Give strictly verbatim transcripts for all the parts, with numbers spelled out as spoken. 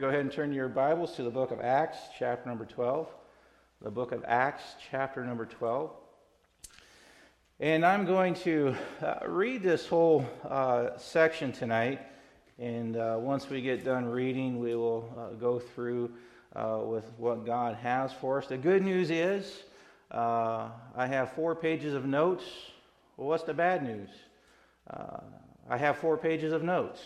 Go ahead and turn your Bibles to the book of Acts, chapter number twelve. The book of Acts, chapter number twelve. And I'm going to uh, read this whole uh, section tonight. And uh, once we get done reading, we will uh, go through uh, with what God has for us. The good news is uh, I have four pages of notes. Well, what's the bad news? Uh, I have four pages of notes.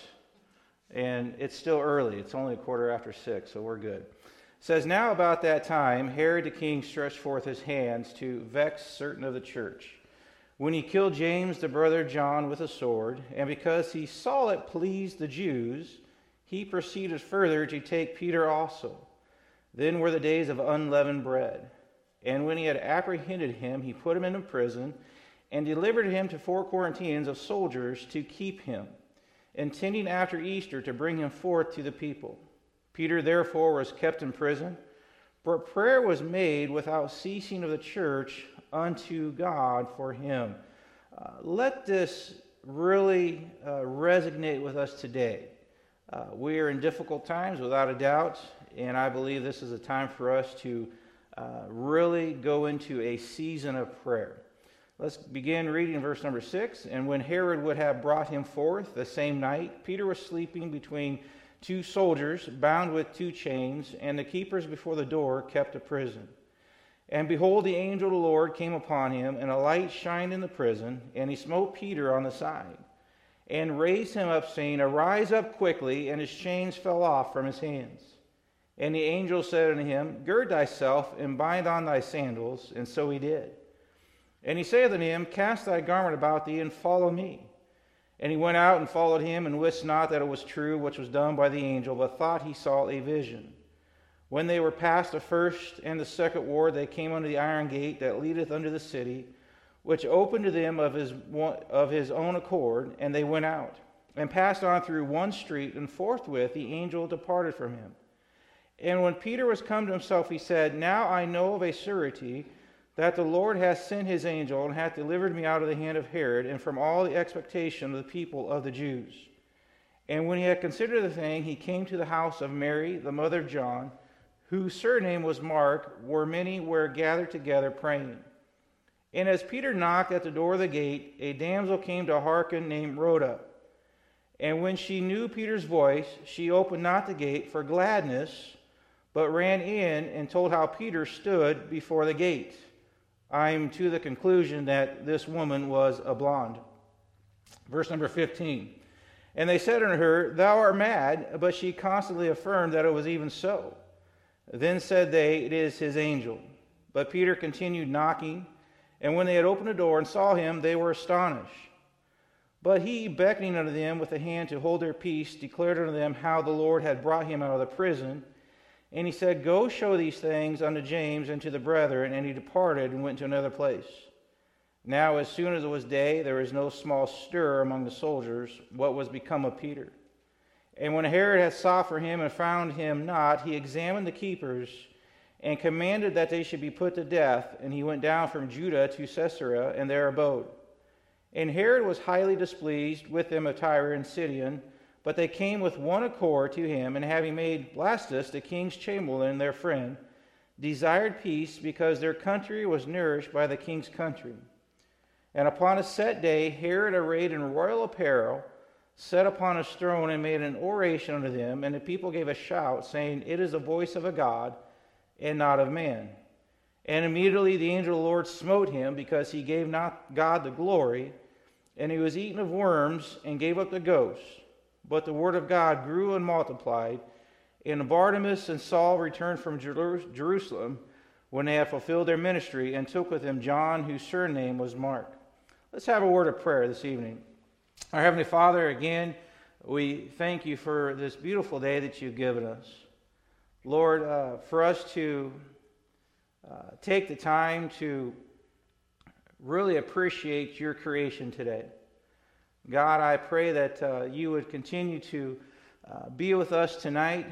And it's still early. It's only a quarter after six, so we're good. It says, "Now about that time, Herod the king stretched forth his hands to vex certain of the church, when he killed James the brother of John with a sword, and because he saw it pleased the Jews, he proceeded further to take Peter also. Then were the days of unleavened bread. And when he had apprehended him, he put him into prison, and delivered him to four quarantines of soldiers to keep him, intending after Easter to bring him forth to the people. Peter therefore was kept in prison, but prayer was made without ceasing of the church unto God for him." Uh, let this really uh, resonate with us today. Uh, we are in difficult times, without a doubt, and I believe this is a time for us to uh, really go into a season of prayer. Let's begin reading verse number six. "And when Herod would have brought him forth the same night, Peter was sleeping between two soldiers, bound with two chains, and the keepers before the door kept a prison. And behold, the angel of the Lord came upon him, and a light shined in the prison, and he smote Peter on the side, and raised him up, saying, Arise up quickly, and his chains fell off from his hands. And the angel said unto him, Gird thyself, and bind on thy sandals. And so he did. And he saith unto him, Cast thy garment about thee, and follow me. And he went out and followed him, and wist not that it was true which was done by the angel, but thought he saw a vision. When they were past the first and the second ward, they came unto the iron gate that leadeth unto the city, which opened to them of his of his own accord, and they went out, and passed on through one street, and forthwith the angel departed from him. And when Peter was come to himself, he said, Now I know of a surety that the Lord hath sent his angel, and hath delivered me out of the hand of Herod, and from all the expectation of the people of the Jews. And when he had considered the thing, he came to the house of Mary, the mother of John, whose surname was Mark, where many were gathered together praying. And as Peter knocked at the door of the gate, a damsel came to hearken named Rhoda. And when she knew Peter's voice, she opened not the gate for gladness, but ran in and told how Peter stood before the gate. I'm to the conclusion that this woman was a blonde. Verse number fifteen. "And they said unto her, Thou art mad, but she constantly affirmed that it was even so. Then said they, It is his angel. But Peter continued knocking, and when they had opened the door and saw him, they were astonished. But he, beckoning unto them with a hand to hold their peace, declared unto them how the Lord had brought him out of the prison. And he said, Go show these things unto James and to the brethren. And he departed and went to another place. Now as soon as it was day, there was no small stir among the soldiers, what was become of Peter. And when Herod had sought for him and found him not, he examined the keepers and commanded that they should be put to death. And he went down from Judah to Caesarea, and there abode. And Herod was highly displeased with them of Tyre and Sidon, but they came with one accord to him, and having made Blastus the king's chamberlain their friend, desired peace, because their country was nourished by the king's country. And upon a set day, Herod, arrayed in royal apparel, sat upon his throne and made an oration unto them, and the people gave a shout, saying, It is the voice of a God, and not of man. And immediately the angel of the Lord smote him, because he gave not God the glory, and he was eaten of worms, and gave up the ghost. But the word of God grew and multiplied, and Barnabas and Saul returned from Jerusalem when they had fulfilled their ministry, and took with them John, whose surname was Mark." Let's have a word of prayer this evening. Our Heavenly Father, again, we thank you for this beautiful day that you've given us. Lord, uh, for us to uh, take the time to really appreciate your creation today. God, I pray that uh, you would continue to uh, be with us tonight,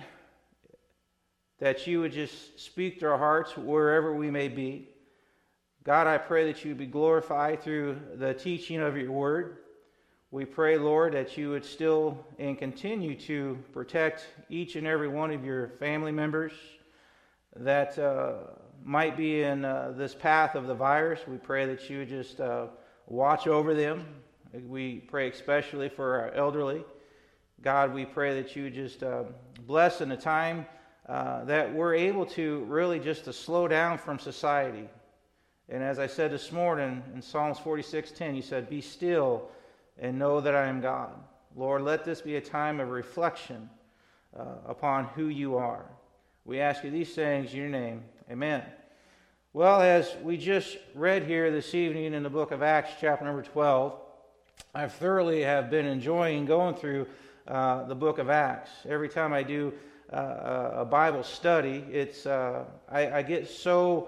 that you would just speak to our hearts wherever we may be. God, I pray that you would be glorified through the teaching of your word. We pray, Lord, that you would still and continue to protect each and every one of your family members that uh, might be in uh, this path of the virus. We pray that you would just uh, watch over them. We pray especially for our elderly. God, we pray that you would just uh, bless in a time uh, that we're able to really just to slow down from society. And as I said this morning in Psalms forty-six ten, you said, "Be still and know that I am God." Lord, let this be a time of reflection uh, upon who you are. We ask you these things in your name. Amen. Well, as we just read here this evening in the book of Acts, chapter number twelve, I thoroughly have been enjoying going through uh, the book of Acts. Every time I do uh, a Bible study, it's uh, I, I get so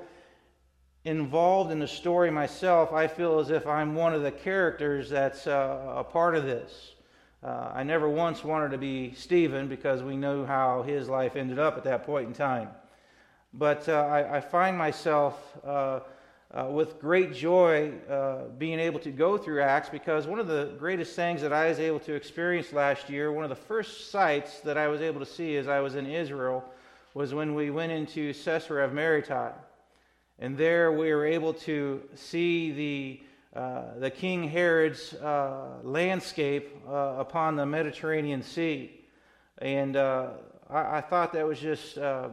involved in the story myself, I feel as if I'm one of the characters that's uh, a part of this. Uh, I never once wanted to be Stephen because we know how his life ended up at that point in time. But uh, I, I find myself uh, uh, with great joy uh, being able to go through Acts, because one of the greatest things that I was able to experience last year, one of the first sights that I was able to see as I was in Israel, was when we went into Caesarea of Maritima. And there we were able to see the uh, the King Herod's uh, landscape uh, upon the Mediterranean Sea. And uh, I, I thought that was just uh,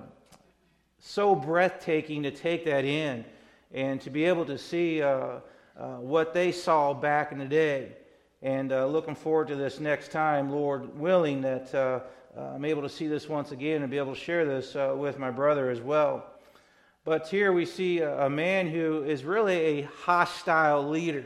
so breathtaking to take that in and to be able to see uh, uh, what they saw back in the day. And uh, looking forward to this next time, Lord willing, that uh, uh, I'm able to see this once again and be able to share this uh, with my brother as well. But here we see a, a man who is really a hostile leader.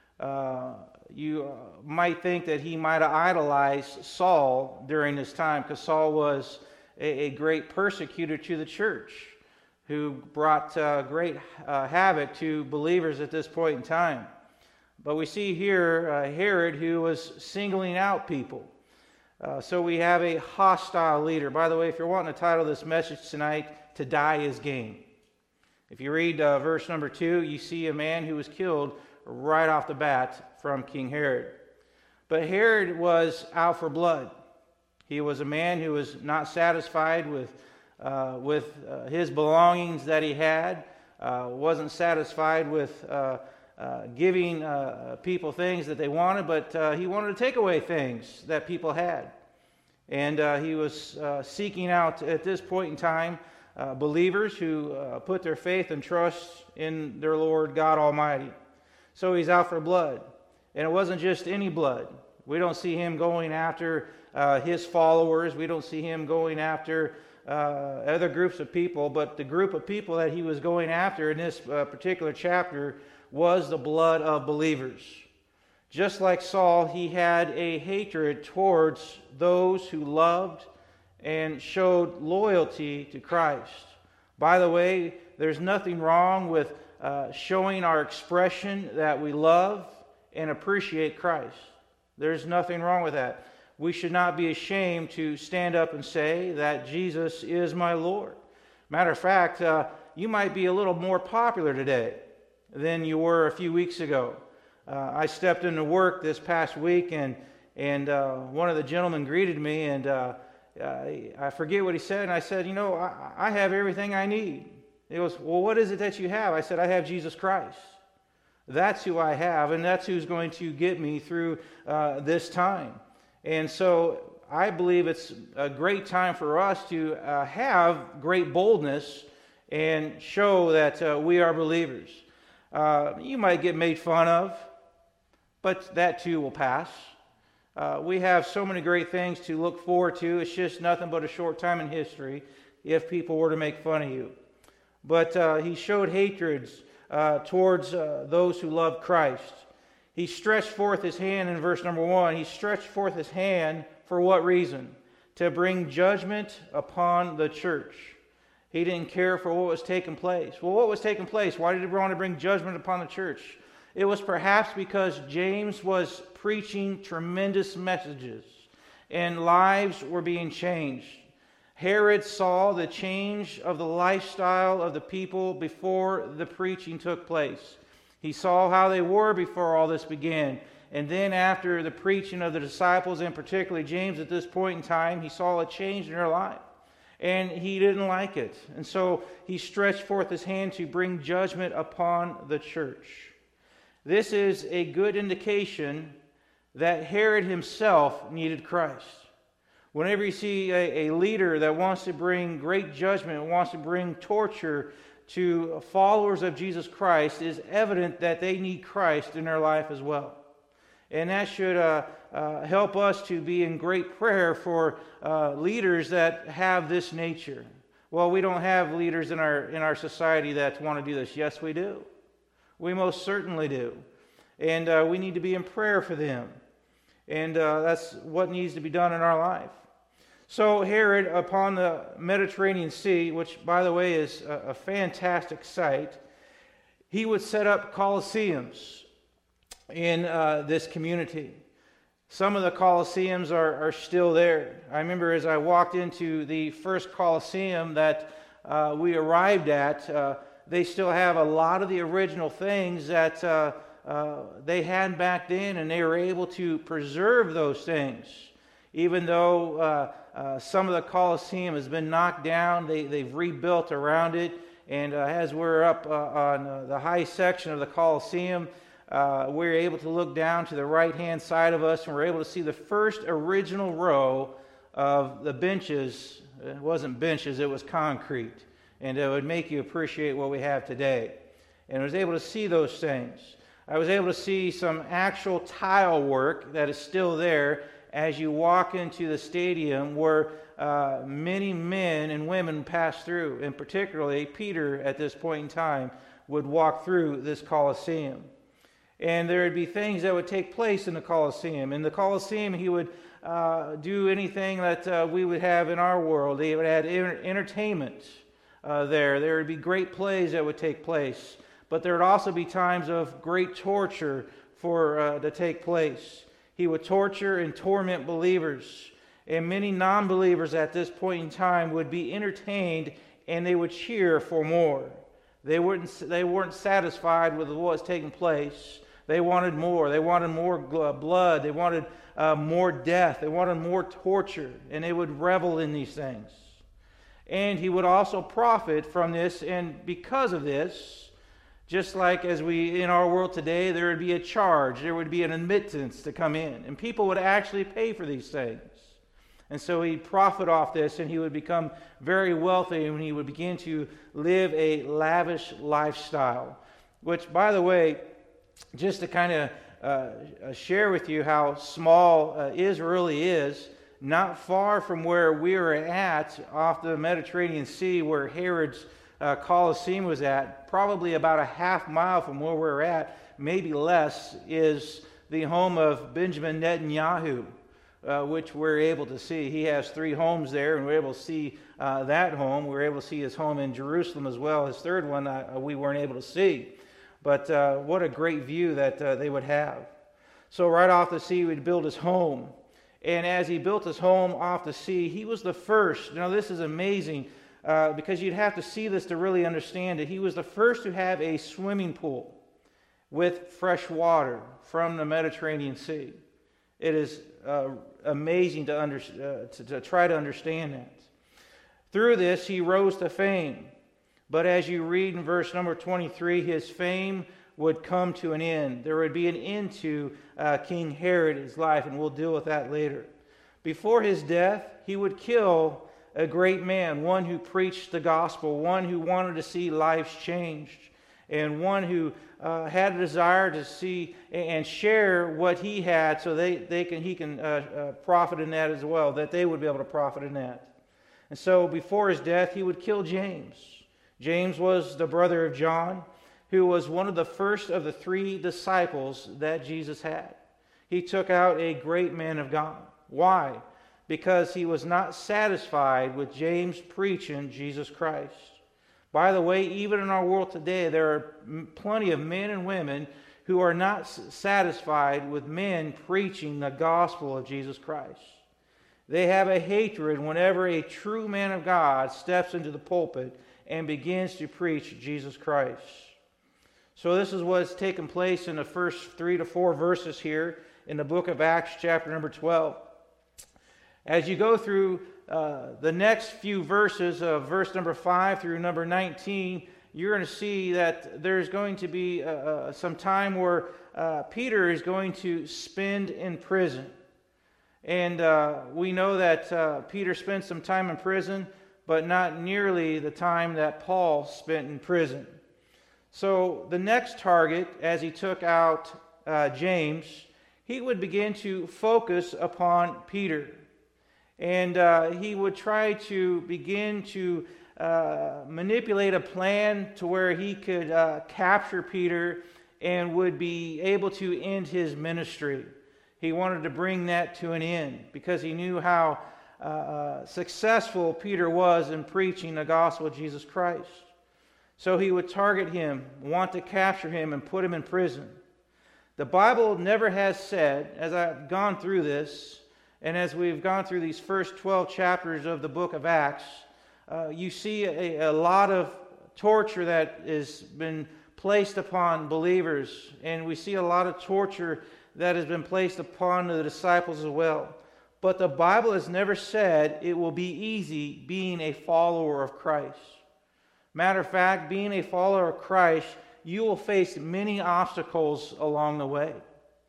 Uh, you uh, might think that he might have idolized Saul during this time, because Saul was a, a great persecutor to the church who brought uh, great uh, havoc to believers at this point in time. But we see here uh, Herod, who was singling out people. Uh, so we have a hostile leader. By the way, if you're wanting to title this message tonight, "To Die is Gain." If you read uh, verse number two, you see a man who was killed right off the bat from King Herod. But Herod was out for blood. He was a man who was not satisfied with uh, with uh, his belongings that he had, uh, wasn't satisfied with uh, uh, giving uh, people things that they wanted, but uh, he wanted to take away things that people had. And uh, he was uh, seeking out at this point in time Uh, believers who uh, put their faith and trust in their Lord God Almighty. So he's out for blood. And it wasn't just any blood. We don't see him going after uh, his followers. We don't see him going after uh, other groups of people. But the group of people that he was going after in this uh, particular chapter was the blood of believers. Just like Saul, he had a hatred towards those who loved and showed loyalty to Christ. By the way, there's nothing wrong with uh, showing our expression that we love and appreciate Christ. There's nothing wrong with that. We should not be ashamed to stand up and say that Jesus is my Lord. Matter of fact, uh, you might be a little more popular today than you were a few weeks ago. Uh, I stepped into work this past week, and, and uh, one of the gentlemen greeted me, and uh, Uh, I forget what he said, and I said, you know, I, I have everything I need. He goes, well, what is it that you have? I said, I have Jesus Christ. That's who I have, and that's who's going to get me through uh, this time. And so I believe it's a great time for us to uh, have great boldness and show that uh, we are believers. Uh, you might get made fun of, but that too will pass. Uh, we have so many great things to look forward to. It's just nothing but a short time in history if people were to make fun of you. But uh, he showed hatreds uh, towards uh, those who loved Christ. He stretched forth his hand in verse number one. He stretched forth his hand for what reason? To bring judgment upon the church. He didn't care for what was taking place. Well, what was taking place? Why did he want to bring judgment upon the church? It was perhaps because James was preaching tremendous messages and lives were being changed. Herod saw the change of the lifestyle of the people before the preaching took place. He saw how they were before all this began. and then after the preaching of the disciples, and particularly James at this point in time, he saw a change in their life. And he didn't like it. And so he stretched forth his hand to bring judgment upon the church. This is a good indication that Herod himself needed Christ. Whenever you see a, a leader that wants to bring great judgment, wants to bring torture to followers of Jesus Christ, it is evident that they need Christ in their life as well. And that should uh, uh, help us to be in great prayer for uh, leaders that have this nature. Well, we don't have leaders in our in our society that want to do this. Yes, we do. We most certainly do. And uh, we need to be in prayer for them. And uh, that's what needs to be done in our life. So Herod, upon the Mediterranean Sea, which, by the way, is a, a fantastic sight, he would set up colosseums in uh, this community. Some of the colosseums are, are still there. I remember as I walked into the first colosseum that uh, we arrived at, uh, they still have a lot of the original things that uh, uh, they had back then, and they were able to preserve those things. Even though uh, uh, some of the Colosseum has been knocked down, they, they've rebuilt around it. And uh, as we're up uh, on uh, the high section of the Colosseum, uh, we're able to look down to the right-hand side of us, and we're able to see the first original row of the benches. It wasn't benches, it was concrete. And it would make you appreciate what we have today. And I was able to see those things. I was able to see some actual tile work that is still there as you walk into the stadium where uh, many men and women pass through, and particularly Peter at this point in time would walk through this Colosseum. And there would be things that would take place in the Colosseum. In the Colosseum, he would uh, do anything that uh, we would have in our world. They would add enter- entertainment uh, there. There would be great plays that would take place. But there would also be times of great torture for uh, to take place. He would torture and torment believers. And many non-believers at this point in time would be entertained, and they would cheer for more. They weren't, they weren't satisfied with what was taking place. They wanted more. They wanted more blood. They wanted uh, more death. They wanted more torture. And they would revel in these things. And he would also profit from this. And because of this, just like as we in our world today, there would be a charge. There would be an admittance to come in. And people would actually pay for these things. And so he'd profit off this, and he would become very wealthy, and he would begin to live a lavish lifestyle. Which, by the way, just to kind of uh, share with you how small uh, Israel really is, not far from where we were at off the Mediterranean Sea, where Herod's uh, Colosseum was at, probably about a half mile from where we're at, maybe less, is the home of Benjamin Netanyahu. Uh, which we're able to see. He has three homes there, and we're able to see uh, that home. We're able to see his home in Jerusalem as well. His third one uh, we weren't able to see. But uh, what a great view that uh, they would have. So right off the sea, he'd build his home. And as he built his home off the sea, he was the first. Now this is amazing uh, because you'd have to see this to really understand it. He was the first to have a swimming pool with fresh water from the Mediterranean Sea. It is uh, amazing to, under, uh, to, to try to understand that. Through this, he rose to fame. But as you read in verse number twenty-three, his fame would come to an end. There would be an end to uh, King Herod's life, and we'll deal with that later. Before his death, he would kill a great man, one who preached the gospel, one who wanted to see lives changed, and one who uh, had a desire to see and share what he had, so they, they can he can uh, uh, profit in that as well, that they would be able to profit in that. And so before his death, he would kill James. James was the brother of John, who was one of the first of the three disciples that Jesus had. He took out a great man of God. Why? Because he was not satisfied with James preaching Jesus Christ. By the way, even in our world today, there are plenty of men and women who are not satisfied with men preaching the gospel of Jesus Christ. They have a hatred whenever a true man of God steps into the pulpit and begins to preach Jesus Christ. So this is what's taken place in the first three to four verses here in the book of Acts, chapter number twelve. As you go through uh, the next few verses of verse number five through number nineteen, you're going to see that there's going to be uh, uh, some time where uh, Peter is going to spend in prison. And uh, we know that uh, Peter spent some time in prison, but not nearly the time that Paul spent in prison. So the next target, as he took out uh, James, he would begin to focus upon Peter. And uh, he would try to begin to uh, manipulate a plan to where he could uh, capture Peter and would be able to end his ministry. He wanted to bring that to an end because he knew how uh, successful Peter was in preaching the gospel of Jesus Christ. So he would target him, want to capture him, and put him in prison. The Bible never has said, as I've gone through this, and as we've gone through these first twelve chapters of the book of Acts, uh, you see a, a lot of torture that has been placed upon believers, and we see a lot of torture that has been placed upon the disciples as well. But the Bible has never said it will be easy being a follower of Christ. Matter of fact, being a follower of Christ, you will face many obstacles along the way.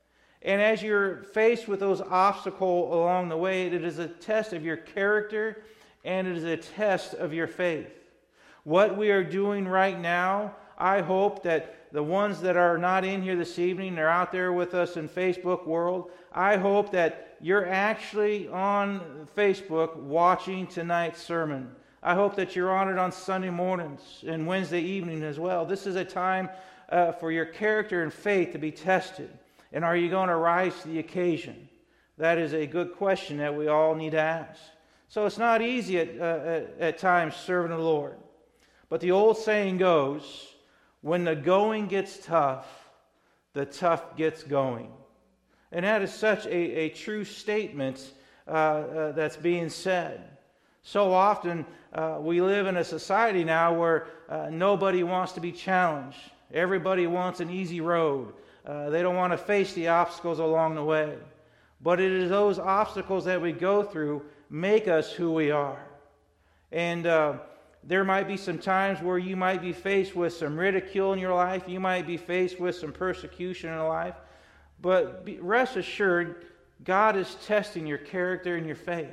And as you're faced with those obstacles along the way, it is a test of your character and it is a test of your faith. What we are doing right now, I hope that the ones that are not in here this evening, they're out there with us in Facebook world, I hope that you're actually on Facebook watching tonight's sermon. I hope that you're on it on Sunday mornings and Wednesday evening as well. This is a time uh, for your character and faith to be tested. And are you going to rise to the occasion? That is a good question that we all need to ask. So it's not easy at, uh, at, at times serving the Lord. But the old saying goes, when the going gets tough, the tough gets going. And that is such a, a true statement uh, uh, that's being said. So often uh, we live in a society now where uh, nobody wants to be challenged. Everybody wants an easy road. Uh, they don't want to face the obstacles along the way. But it is those obstacles that we go through make us who we are. And uh, there might be some times where you might be faced with some ridicule in your life. You might be faced with some persecution in your life. But be, rest assured, God is testing your character and your faith.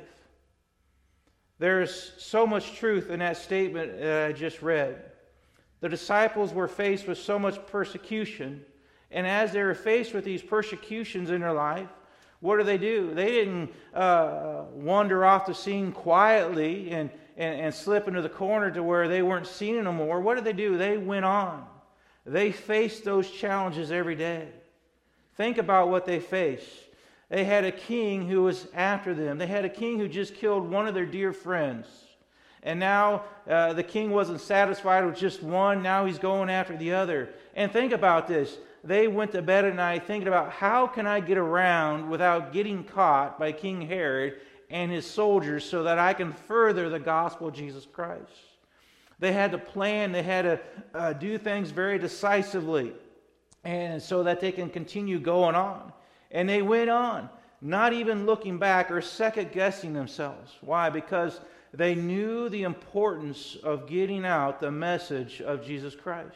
There's so much truth in that statement that I just read. The disciples were faced with so much persecution, and as they were faced with these persecutions in their life, what do they do? They didn't uh, wander off the scene quietly and, and, and slip into the corner to where they weren't seen anymore. What did they do? They went on. They faced those challenges every day. Think about what they faced. They had a king who was after them. They had a king who just killed one of their dear friends. And now uh, the king wasn't satisfied with just one. Now he's going after the other. And think about this. They went to bed at night thinking about how can I get around without getting caught by King Herod and his soldiers so that I can further the gospel of Jesus Christ. They had to plan. They had to uh, do things very decisively, and so that they can continue going on. And they went on, not even looking back or second-guessing themselves. Why? Because they knew the importance of getting out the message of Jesus Christ.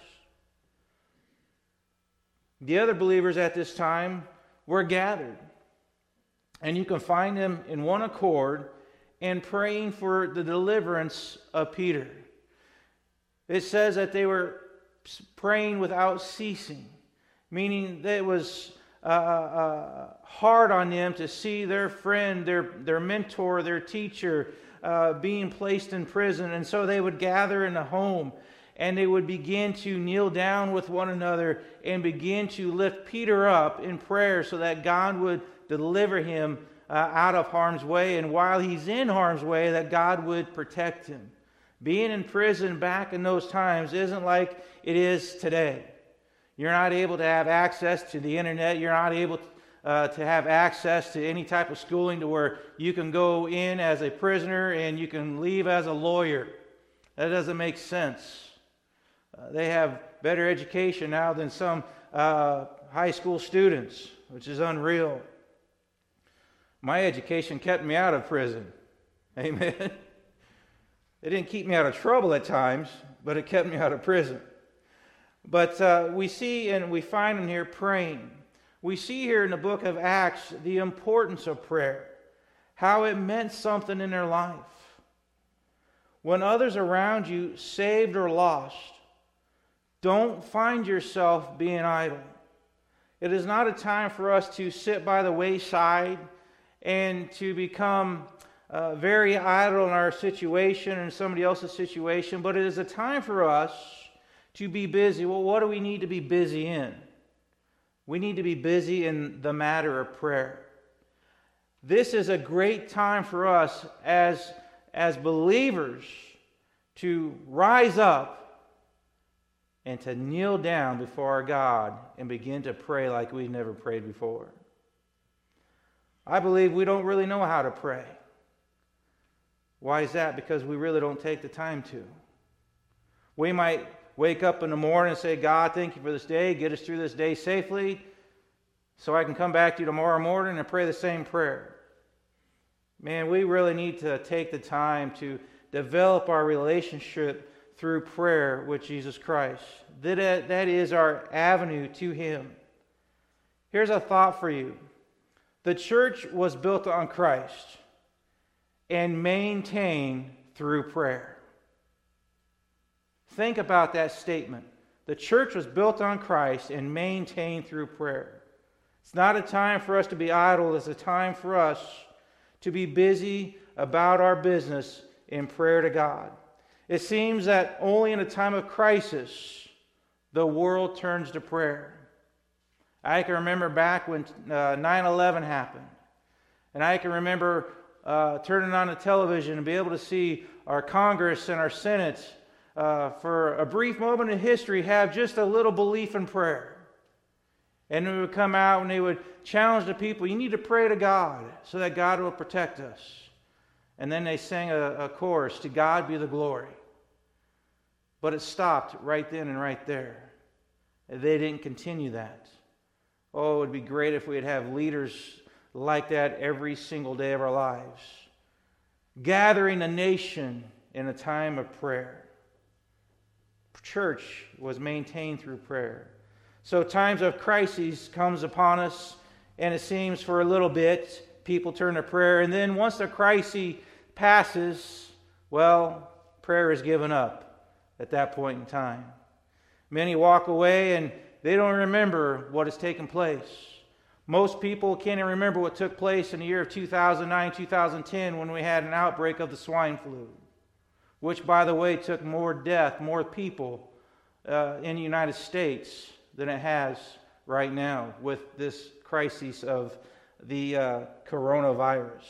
The other believers at this time were gathered. And you can find them in one accord and praying for the deliverance of Peter. It says that they were praying without ceasing, meaning that it was uh, uh, hard on them to see their friend, their, their mentor, their teacher uh, being placed in prison. And so they would gather in a home and they would begin to kneel down with one another and begin to lift Peter up in prayer so that God would deliver him uh, out of harm's way. And while he's in harm's way, that God would protect him. Being in prison back in those times isn't like it is today. You're not able to have access to the internet. You're not able to, uh, to have access to any type of schooling to where you can go in as a prisoner and you can leave as a lawyer. That doesn't make sense. Uh, they have better education now than some uh, high school students, which is unreal. My education kept me out of prison. Amen. It didn't keep me out of trouble at times, but it kept me out of prison. But uh, we see and we find in here praying. We see here in the book of Acts the importance of prayer, how it meant something in their life. When others around you, saved or lost, don't find yourself being idle. It is not a time for us to sit by the wayside and to become uh, very idle in our situation and somebody else's situation, but it is a time for us to be busy. Well, what do we need to be busy in? We need to be busy in the matter of prayer. This is a great time for us as, as believers to rise up and to kneel down before our God and begin to pray like we've never prayed before. I believe we don't really know how to pray. Why is that? Because we really don't take the time to. We might wake up in the morning and say, God, thank you for this day. Get us through this day safely so I can come back to you tomorrow morning and pray the same prayer. Man, we really need to take the time to develop our relationship through prayer with Jesus Christ. That, that is our avenue to Him. Here's a thought for you. The church was built on Christ and maintained through prayer. Think about that statement. The church was built on Christ and maintained through prayer. It's not a time for us to be idle. It's a time for us to be busy about our business in prayer to God. It seems that only in a time of crisis, the world turns to prayer. I can remember back when uh, nine eleven happened. And I can remember uh, turning on the television and be able to see our Congress and our Senate uh, for a brief moment in history have just a little belief in prayer. And they would come out and they would challenge the people, you need to pray to God so that God will protect us. And then they sang a, a chorus, to God be the glory. But it stopped right then and right there. They didn't continue that. Oh, it would be great if we'd have leaders like that every single day of our lives. Gathering a nation in a time of prayer. Church was maintained through prayer. So times of crises comes upon us, and it seems for a little bit, people turn to prayer. And then once the crisis passes, well, prayer is given up at that point in time. Many walk away and they don't remember what has taken place. Most people can't even remember what took place in the year of two thousand nine, two thousand ten when we had an outbreak of the swine flu, which, by the way, took more death, more people uh, in the United States than it has right now with this crisis of the uh, coronavirus.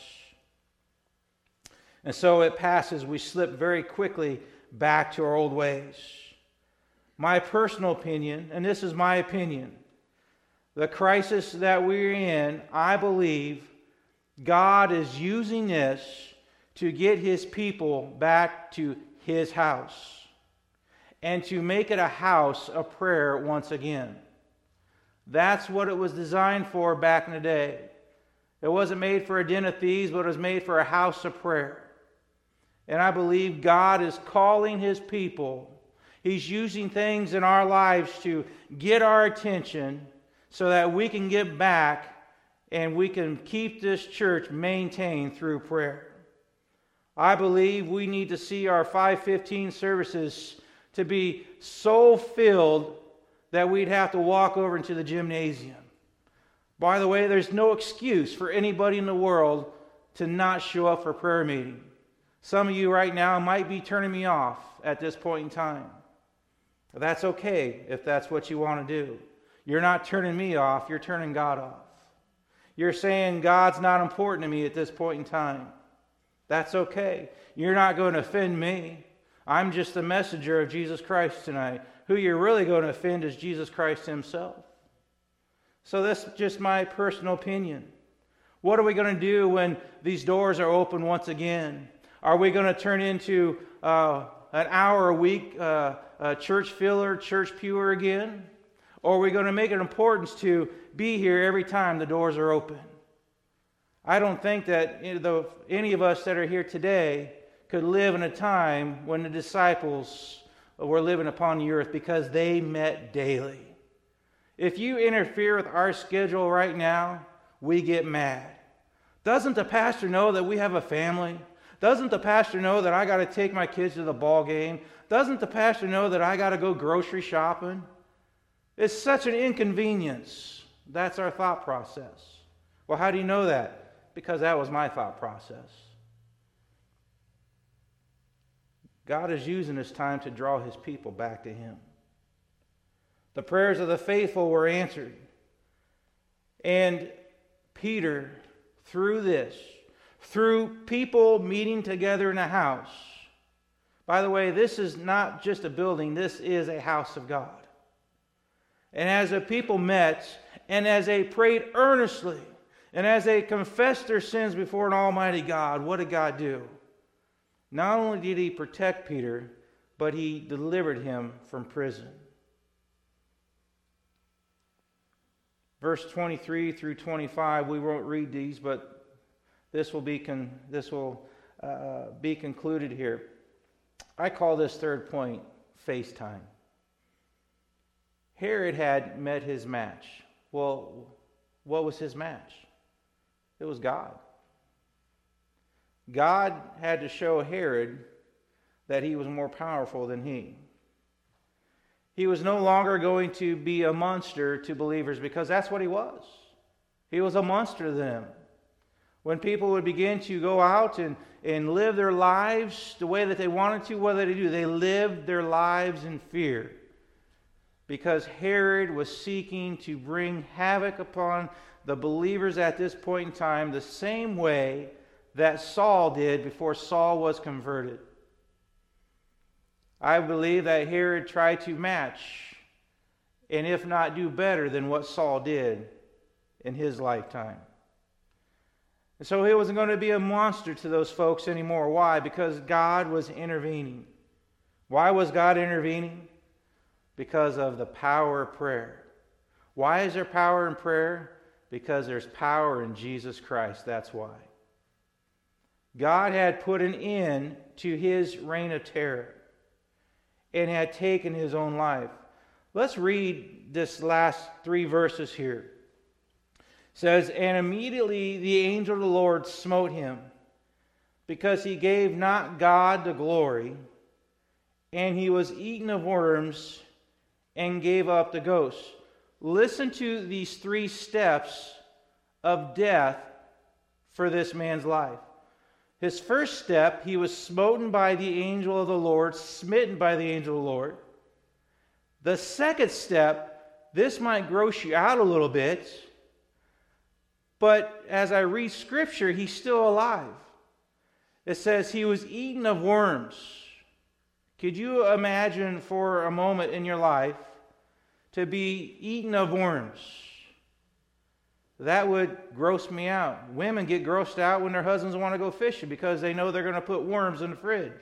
And so it passes, we slip very quickly back to our old ways. My personal opinion, and this is my opinion, the crisis that we're in, I believe God is using this to get His people back to His house and to make it a house of prayer once again. That's what it was designed for back in the day. It wasn't made for a den of thieves, but it was made for a house of prayer. And I believe God is calling His people. He's using things in our lives to get our attention so that we can get back and we can keep this church maintained through prayer. I believe we need to see our five fifteen services to be so filled that we'd have to walk over into the gymnasium. By the way, there's no excuse for anybody in the world to not show up for prayer meeting. Some of you right now might be turning me off at this point in time. That's okay if that's what you want to do. You're not turning me off, you're turning God off. You're saying God's not important to me at this point in time. That's okay. You're not going to offend me. I'm just the messenger of Jesus Christ tonight. Who you're really going to offend is Jesus Christ Himself. So that's just my personal opinion. What are we going to do when these doors are open once again? Are we going to turn into uh, an hour a week uh, uh, church filler, church pewer again? Or are we going to make it importance to be here every time the doors are open? I don't think that you know, any of us that are here today could live in a time when the disciples were living upon the earth because they met daily. If you interfere with our schedule right now, we get mad. Doesn't the pastor know that we have a family? Doesn't the pastor know that I got to take my kids to the ball game? Doesn't the pastor know that I got to go grocery shopping? It's such an inconvenience. That's our thought process. Well, how do you know that? Because that was my thought process. God is using this time to draw his people back to him. The prayers of the faithful were answered. And Peter, through this, through people meeting together in a house. By the way, this is not just a building, this is a house of God. And as the people met, and as they prayed earnestly, and as they confessed their sins before an almighty God, what did God do? Not only did he protect Peter, but he delivered him from prison. Verse twenty-three through twenty-five, we won't read these, but this will be con- this will uh, be concluded here. I call this third point FaceTime. Herod had met his match. Well, what was his match? It was God. God had to show Herod that he was more powerful than he. He was no longer going to be a monster to believers because that's what he was. He was a monster to them. When people would begin to go out and, and live their lives the way that they wanted to, what did they do? They lived their lives in fear. Because Herod was seeking to bring havoc upon the believers at this point in time the same way that Saul did before Saul was converted. I believe that Herod tried to match, and if not do better than what Saul did in his lifetime. And so he wasn't going to be a monster to those folks anymore. Why? Because God was intervening. Why was God intervening? Because of the power of prayer. Why is there power in prayer? Because there's power in Jesus Christ. That's why. God had put an end to his reign of terror and had taken his own life. Let's read this last three verses here. It says, and immediately the angel of the Lord smote him, because he gave not God the glory, and he was eaten of worms, and gave up the ghost. Listen to these three steps of death for this man's life. His first step, he was smoten by the angel of the Lord, smitten by the angel of the Lord. The second step, this might gross you out a little bit, but as I read Scripture, he's still alive. It says he was eaten of worms. Could you imagine for a moment in your life to be eaten of worms? That would gross me out. Women get grossed out when their husbands want to go fishing because they know they're going to put worms in the fridge.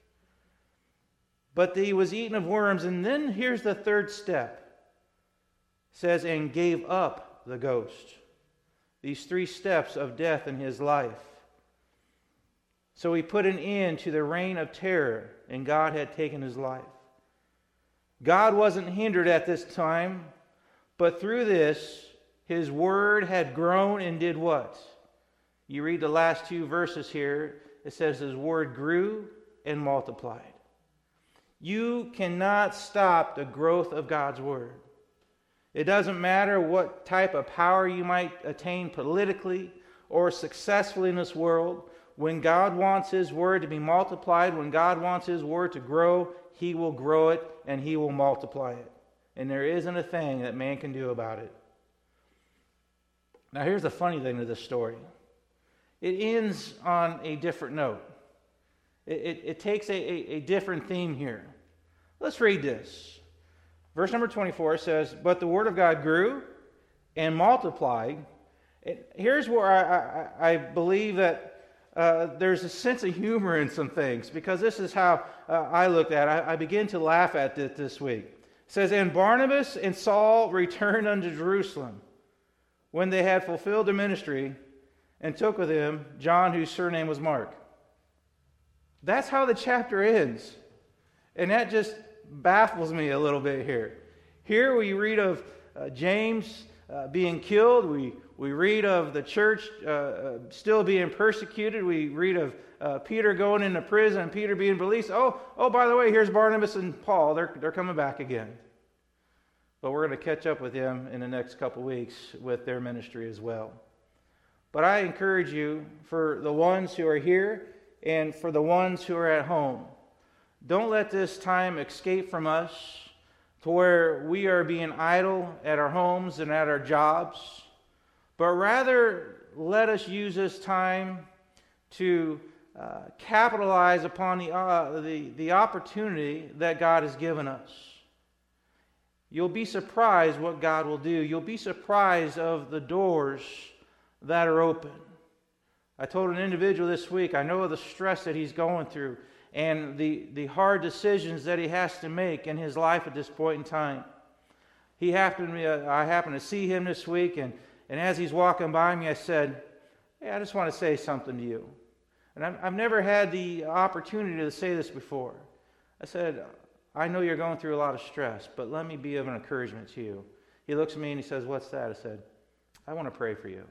But he was eaten of worms, and then here's the third step. It says, and gave up the ghost. These three steps of death in his life. So he put an end to the reign of terror, and God had taken his life. God wasn't hindered at this time, but through this, his word had grown and did what? You read the last two verses here. It says his word grew and multiplied. You cannot stop the growth of God's word. It doesn't matter what type of power you might attain politically or successfully in this world. When God wants his word to be multiplied, when God wants his word to grow, he will grow it and he will multiply it. And there isn't a thing that man can do about it. Now here's the funny thing to this story. It ends on a different note. It, it, it takes a, a, a different theme here. Let's read this. Verse number twenty-four says, but the word of God grew and multiplied. It, here's where I, I, I believe that uh, there's a sense of humor in some things, because this is how uh, I looked at it. I, I began to laugh at it this week. It says, "And Barnabas and Saul returned unto Jerusalem when they had fulfilled their ministry, and took with him John, whose surname was Mark." That's how the chapter ends. And that just baffles me a little bit here. Here we read of uh, James uh, being killed. We, we read of the church uh, uh, still being persecuted. We read of uh, Peter going into prison and Peter being released. Oh, oh, by the way, here's Barnabas and Paul. They're, they're coming back again. But we're going to catch up with them in the next couple weeks with their ministry as well. But I encourage you, for the ones who are here and for the ones who are at home, don't let this time escape from us to where we are being idle at our homes and at our jobs, but rather let us use this time to uh, capitalize upon the, uh, the, the opportunity that God has given us. You'll be surprised what God will do. You'll be surprised of the doors that are open. I told an individual this week, I know the stress that he's going through and the, the hard decisions that he has to make in his life at this point in time. He happened to, uh, I happened to see him this week, and, and as he's walking by me, I said, "Hey, I just want to say something to you." And I've, I've never had the opportunity to say this before. I said, "I know you're going through a lot of stress, but let me be of an encouragement to you." He looks at me and he says, "What's that?" I said, "I want to pray for you.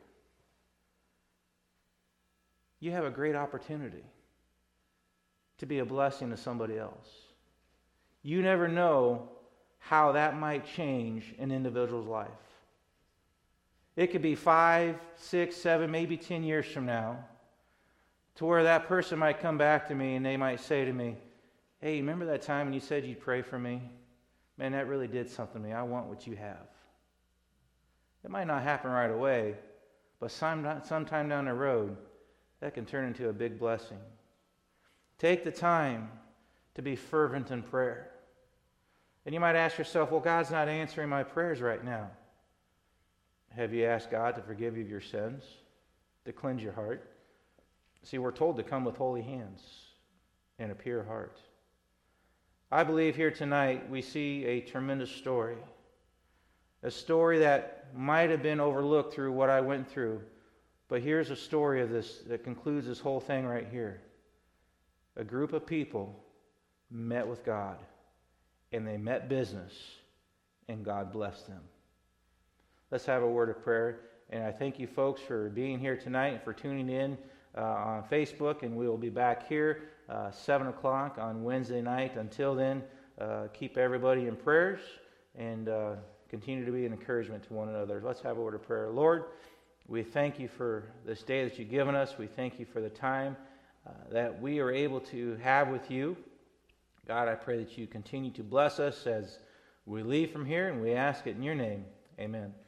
You have a great opportunity to be a blessing to somebody else. You never know how that might change an individual's life. It could be five, six, seven, maybe ten years from now, to where that person might come back to me and they might say to me, 'Hey, remember that time when you said you'd pray for me? Man, that really did something to me. I want what you have.' It might not happen right away, but some, sometime down the road, that can turn into a big blessing. Take the time to be fervent in prayer. And you might ask yourself, well, God's not answering my prayers right now. Have you asked God to forgive you of your sins, to cleanse your heart? See, we're told to come with holy hands and a pure heart. I believe here tonight we see a tremendous story. A story that might have been overlooked through what I went through. But here's a story of this that concludes this whole thing right here. A group of people met with God, and they met business, and God blessed them. Let's have a word of prayer. And I thank you folks for being here tonight and for tuning in uh, on Facebook, and we will be back here uh, seven o'clock on Wednesday night. Until then, uh, keep everybody in prayers and uh, continue to be an encouragement to one another. Let's have a word of prayer. Lord, we thank you for this day that you've given us. We thank you for the time uh, that we are able to have with you. God, I pray that you continue to bless us as we leave from here, and we ask it in your name. Amen.